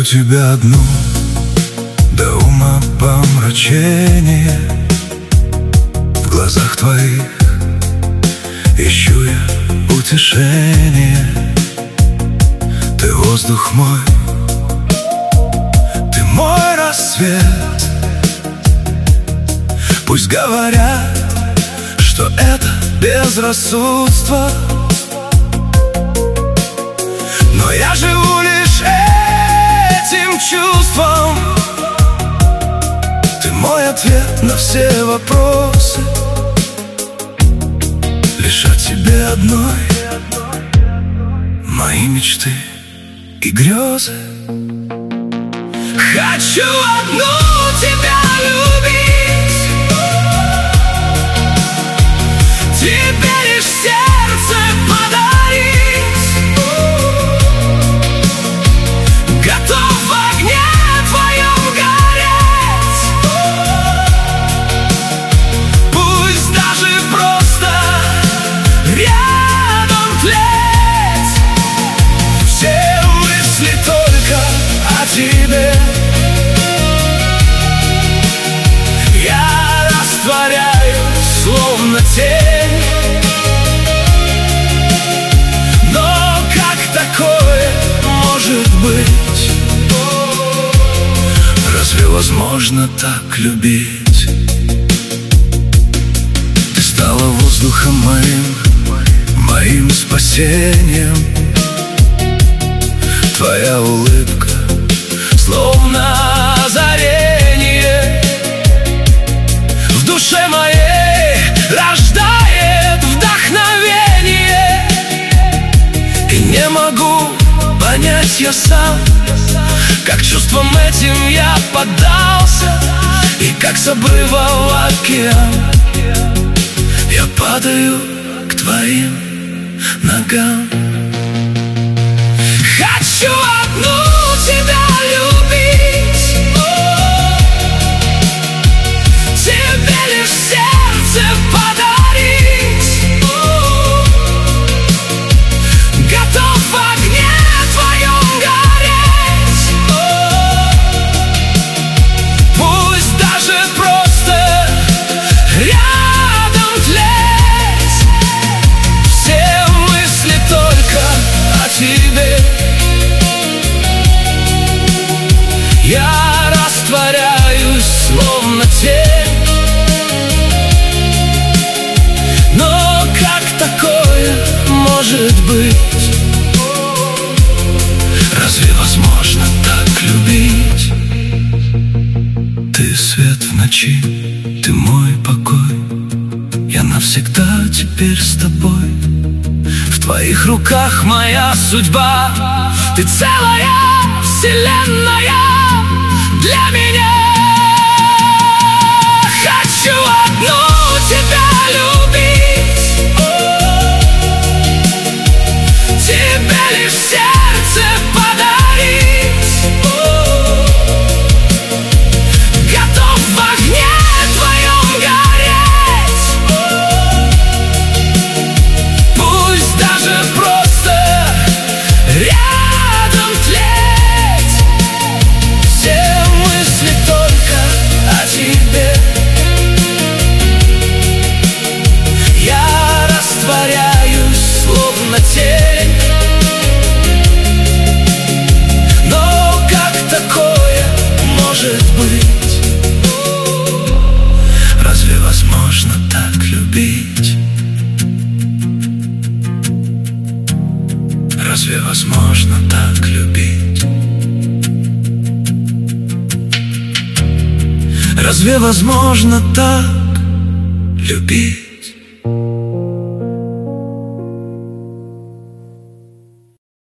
Люблю тебя одну до ума помрачения. В глазах твоих ищу я утешение. Ты воздух мой, ты мой рассвет. Пусть говорят, что это безрассудство, но я живу лишь этим чувством. Ты мой ответ на все вопросы, лишь о тебе одной мои мечты и грезы. Хочу одну тебя любить, тебе лишь сердце подарить. Готов в огне твоем гореть, пусть даже просто рядом тлеть. Все мысли только о тебе, я растворяюсь, словно тень. Но как такое может быть? Разве возможно так любить? Ты стала воздухом моим спасением. Твоя улыбка словно озарение в душе моей рождает вдохновение. И не могу понять я сам, как чувствам этим я поддался, и как с обрыва в океан я падаю к твоим ногам. Хочу одну тебя любить, тебе лишь сердце подарить. Готов в огне твоем гореть, пусть даже просто рядом тлеть. Все мысли только о тебе, я растворяюсь, словно тень. Но как такое может быть? Разве возможно так любить? Ты свет в ночи, ты мой покой, я навсегда теперь с тобой. В твоих руках моя судьба, ты целая вселенная для меня. Хочу одну тебя любить, тебе лишь сердце подарить. Готов в огне твоем гореть, пусть даже просто рядом тлеть. Все мысли только о тебе, я растворяюсь, словно тень. Но как такое может быть? Разве возможно так любить? Разве возможно так любить? Разве возможно так любить?